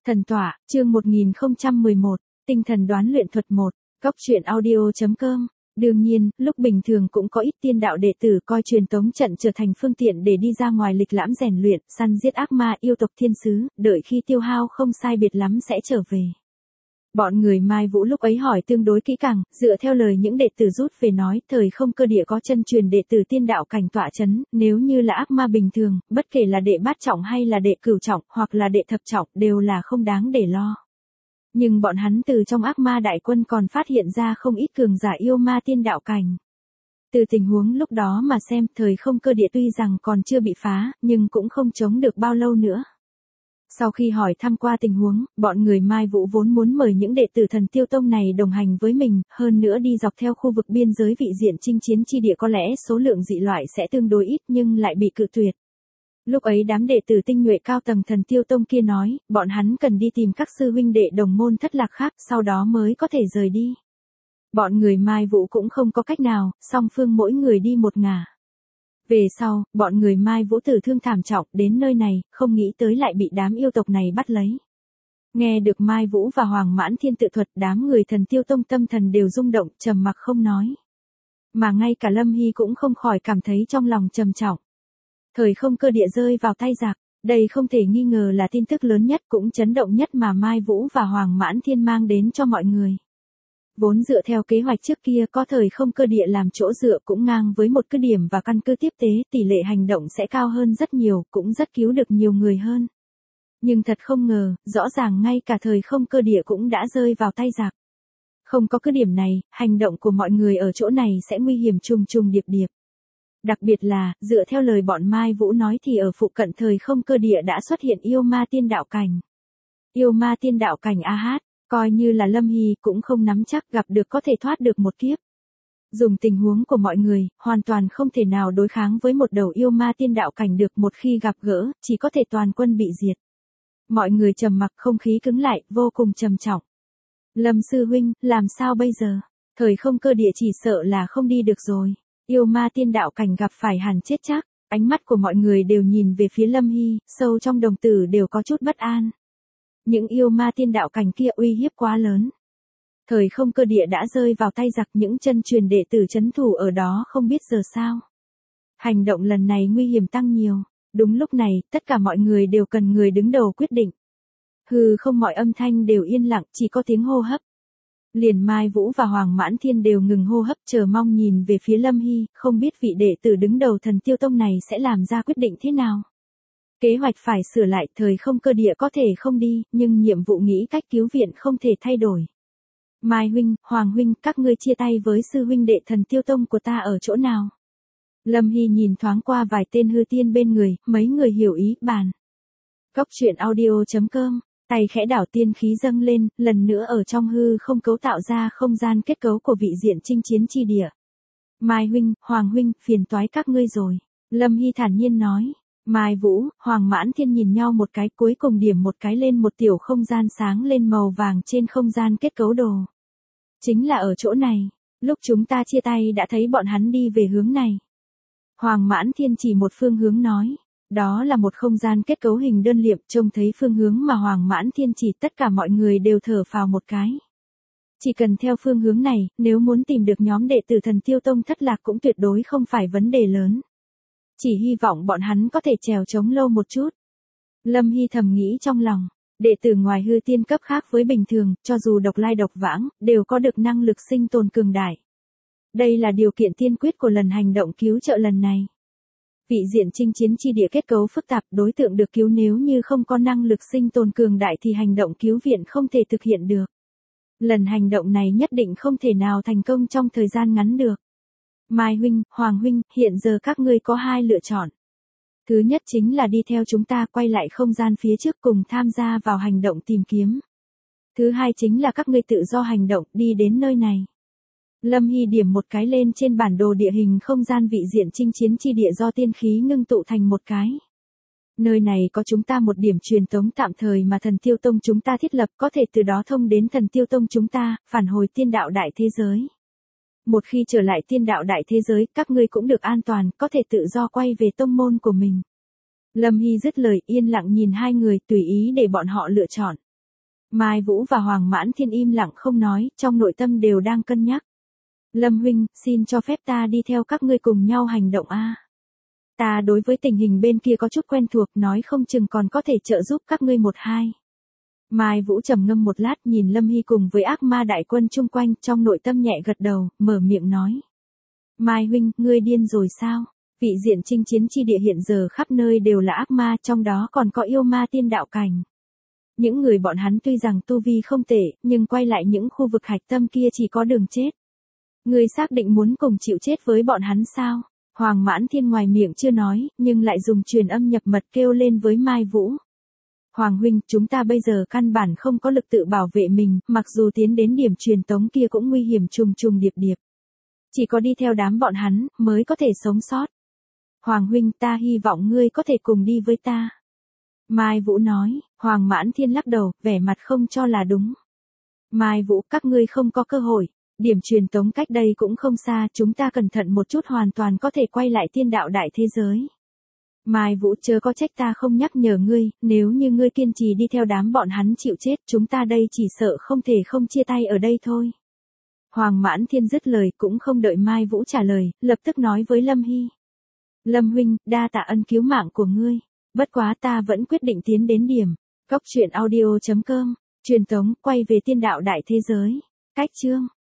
Thần tọa, chương 1011, tinh thần đoán luyện thuật 1, góc truyện audio.com. Đương nhiên, lúc bình thường cũng có ít tiên đạo đệ tử coi truyền tống trận trở thành phương tiện để đi ra ngoài lịch lãm rèn luyện, săn giết ác ma yêu tộc thiên sứ, đợi khi tiêu hao không sai biệt lắm sẽ trở về. Bọn người Mai Vũ lúc ấy hỏi tương đối kỹ càng, dựa theo lời những đệ tử rút về nói, thời không cơ địa có chân truyền đệ tử tiên đạo cảnh tọa chấn, nếu như là ác ma bình thường, bất kể là đệ bát trọng hay là đệ cửu trọng, hoặc là đệ thập trọng, đều là không đáng để lo. Nhưng bọn hắn từ trong ác ma đại quân còn phát hiện ra không ít cường giả yêu ma tiên đạo cảnh. Từ tình huống lúc đó mà xem, thời không cơ địa tuy rằng còn chưa bị phá, nhưng cũng không chống được bao lâu nữa. Sau khi hỏi thăm qua tình huống, bọn người Mai Vũ vốn muốn mời những đệ tử Thần Tiêu Tông này đồng hành với mình, hơn nữa đi dọc theo khu vực biên giới vị diện chinh chiến chi địa có lẽ số lượng dị loại sẽ tương đối ít nhưng lại bị cự tuyệt. Lúc ấy đám đệ tử tinh nhuệ cao tầng Thần Tiêu Tông kia nói, bọn hắn cần đi tìm các sư huynh đệ đồng môn thất lạc khác, sau đó mới có thể rời đi. Bọn người Mai Vũ cũng không có cách nào, song phương mỗi người đi một ngả. Về sau, bọn người Mai Vũ tử thương thảm trọng đến nơi này, không nghĩ tới lại bị đám yêu tộc này bắt lấy. Nghe được Mai Vũ và Hoàng Mãn Thiên tự thuật, đám người Thần Tiêu Tông tâm thần đều rung động, trầm mặc không nói. Mà ngay cả Lâm Hy cũng không khỏi cảm thấy trong lòng trầm trọng. Thời không cơ địa rơi vào tay giặc, đây không thể nghi ngờ là tin tức lớn nhất cũng chấn động nhất mà Mai Vũ và Hoàng Mãn Thiên mang đến cho mọi người. Vốn dựa theo kế hoạch trước kia có thời không cơ địa làm chỗ dựa cũng ngang với một cứ điểm và căn cứ tiếp tế, tỷ lệ hành động sẽ cao hơn rất nhiều, cũng rất cứu được nhiều người hơn. Nhưng thật không ngờ, rõ ràng ngay cả thời không cơ địa cũng đã rơi vào tay giặc. Không có cứ điểm này, hành động của mọi người ở chỗ này sẽ nguy hiểm trùng trùng điệp điệp. Đặc biệt là, dựa theo lời bọn Mai Vũ nói thì ở phụ cận thời không cơ địa đã xuất hiện yêu ma tiên đạo cảnh. Yêu ma tiên đạo cảnh AH. Coi như là Lâm Hy cũng không nắm chắc gặp được có thể thoát được một kiếp. Dùng tình huống của mọi người, hoàn toàn không thể nào đối kháng với một đầu yêu ma tiên đạo cảnh được, một khi gặp gỡ, chỉ có thể toàn quân bị diệt. Mọi người trầm mặc, không khí cứng lại, vô cùng trầm trọng. Lâm sư huynh, làm sao bây giờ? Thời không cơ địa chỉ sợ là không đi được rồi. Yêu ma tiên đạo cảnh gặp phải hẳn chết chắc. Ánh mắt của mọi người đều nhìn về phía Lâm Hy, sâu trong đồng tử đều có chút bất an. Những yêu ma tiên đạo cảnh kia uy hiếp quá lớn. Thời không cơ địa đã rơi vào tay giặc, những chân truyền đệ tử trấn thủ ở đó không biết giờ sao. Hành động lần này nguy hiểm tăng nhiều. Đúng lúc này, tất cả mọi người đều cần người đứng đầu quyết định. Không, mọi âm thanh đều yên lặng, chỉ có tiếng hô hấp. Liền Mai Vũ và Hoàng Mãn Thiên đều ngừng hô hấp, chờ mong nhìn về phía Lâm Hy, không biết vị đệ tử đứng đầu Thần Tiêu Tông này sẽ làm ra quyết định thế nào. Kế hoạch phải sửa lại, thời không cơ địa có thể không đi, nhưng nhiệm vụ nghĩ cách cứu viện không thể thay đổi. Mai huynh, Hoàng huynh, các ngươi chia tay với sư huynh đệ Thần Tiêu Tông của ta ở chỗ nào? Lâm Hy nhìn thoáng qua vài tên hư tiên bên người, mấy người hiểu ý, bàn. Góc truyện audio.com, tay khẽ đảo tiên khí dâng lên, lần nữa ở trong hư không cấu tạo ra không gian kết cấu của vị diện chinh chiến chi địa. Mai huynh, Hoàng huynh, phiền toái các ngươi rồi. Lâm Hy thản nhiên nói. Mai Vũ, Hoàng Mãn Thiên nhìn nhau một cái, cuối cùng điểm một cái lên một tiểu không gian sáng lên màu vàng trên không gian kết cấu đồ. Chính là ở chỗ này, lúc chúng ta chia tay đã thấy bọn hắn đi về hướng này. Hoàng Mãn Thiên chỉ một phương hướng nói, đó là một không gian kết cấu hình đơn liệm, trông thấy phương hướng mà Hoàng Mãn Thiên chỉ, tất cả mọi người đều thở phào một cái. Chỉ cần theo phương hướng này, nếu muốn tìm được nhóm đệ tử Thần Tiêu Tông thất lạc cũng tuyệt đối không phải vấn đề lớn. Chỉ hy vọng bọn hắn có thể trèo chống lâu một chút. Lâm Hy thầm nghĩ trong lòng, đệ tử ngoài hư tiên cấp khác với bình thường, cho dù độc lai độc vãng, đều có được năng lực sinh tồn cường đại. Đây là điều kiện tiên quyết của lần hành động cứu trợ lần này. Vị diện chinh chiến chi địa kết cấu phức tạp, đối tượng được cứu nếu như không có năng lực sinh tồn cường đại thì hành động cứu viện không thể thực hiện được. Lần hành động này nhất định không thể nào thành công trong thời gian ngắn được. Mai huynh, Hoàng huynh, hiện giờ các ngươi có hai lựa chọn. Thứ nhất chính là đi theo chúng ta quay lại không gian phía trước cùng tham gia vào hành động tìm kiếm. Thứ hai chính là các ngươi tự do hành động đi đến nơi này. Lâm Hy điểm một cái lên trên bản đồ địa hình không gian vị diện chinh chiến chi địa do tiên khí ngưng tụ thành một cái. Nơi này có chúng ta một điểm truyền tống tạm thời mà Thần Tiêu Tông chúng ta thiết lập, có thể từ đó thông đến Thần Tiêu Tông chúng ta, phản hồi tiên đạo đại thế giới. Một khi trở lại tiên đạo đại thế giới, các ngươi cũng được an toàn, có thể tự do quay về tông môn của mình. Lâm Hy dứt lời, yên lặng nhìn hai người, tùy ý để bọn họ lựa chọn. Mai Vũ và Hoàng Mãn Thiên im lặng không nói, trong nội tâm đều đang cân nhắc. Lâm huynh, xin cho phép ta đi theo các ngươi cùng nhau hành động a. Ta đối với tình hình bên kia có chút quen thuộc, nói không chừng còn có thể trợ giúp các ngươi một hai. Mai Vũ trầm ngâm một lát nhìn Lâm Hy cùng với ác ma đại quân chung quanh, trong nội tâm nhẹ gật đầu, mở miệng nói. Mai huynh, ngươi điên rồi sao? Vị diện chinh chiến chi địa hiện giờ khắp nơi đều là ác ma, trong đó còn có yêu ma tiên đạo cảnh. Những người bọn hắn tuy rằng tu vi không tệ, nhưng quay lại những khu vực hạch tâm kia chỉ có đường chết. Ngươi xác định muốn cùng chịu chết với bọn hắn sao? Hoàng Mãn Thiên ngoài miệng chưa nói, nhưng lại dùng truyền âm nhập mật kêu lên với Mai Vũ. Hoàng huynh, chúng ta bây giờ căn bản không có lực tự bảo vệ mình, mặc dù tiến đến điểm truyền tống kia cũng nguy hiểm trùng trùng điệp điệp. Chỉ có đi theo đám bọn hắn, mới có thể sống sót. Hoàng huynh, ta hy vọng ngươi có thể cùng đi với ta. Mai Vũ nói. Hoàng Mãn Thiên lắc đầu, vẻ mặt không cho là đúng. Mai Vũ, các ngươi không có cơ hội. Điểm truyền tống cách đây cũng không xa, chúng ta cẩn thận một chút hoàn toàn có thể quay lại tiên đạo đại thế giới. Mai Vũ, chớ có trách ta không nhắc nhở ngươi, nếu như ngươi kiên trì đi theo đám bọn hắn chịu chết, chúng ta đây chỉ sợ không thể không chia tay ở đây thôi. Hoàng Mãn Thiên dứt lời cũng không đợi Mai Vũ trả lời, lập tức nói với Lâm Hy. Lâm huynh, đa tạ ân cứu mạng của ngươi. Bất quá ta vẫn quyết định tiến đến điểm. Cốc truyện audio.com, truyền tống, quay về tiên đạo đại thế giới. Cách chương.